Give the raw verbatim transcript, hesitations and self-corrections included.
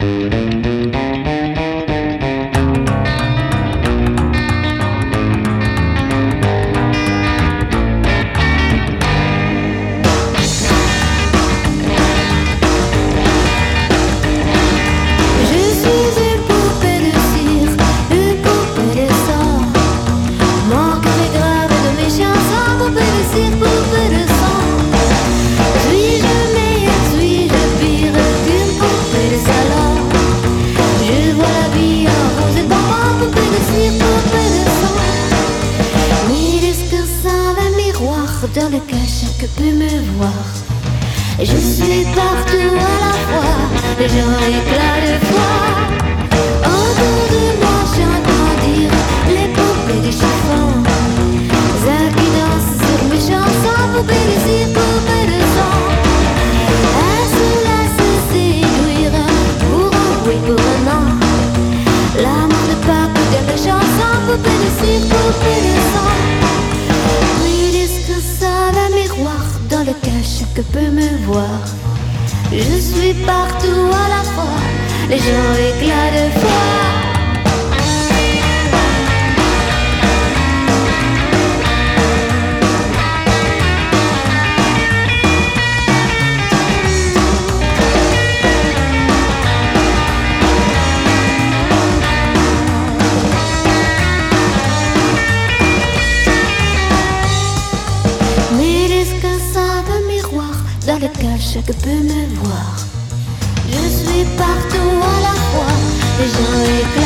Dans le cas, chaque peut me voir. Je suis partout à la fois, les gens éclatent de foi. Autour de moi, j'entends dire les poupées de chiffon. Celles qui dansent sur mes chansons, poupées de cire, poupées de sang. Elles se laissent séduire pour un oui, pour un non. L'amour de papa de la chanson, poupées de cire, poupées de sang. Dans le cas, chaque peut me voir. Je suis partout à la fois, les gens éclatent de foi. Dans le cas, chaque peut me voir. Je suis partout à la fois, les gens éclatent.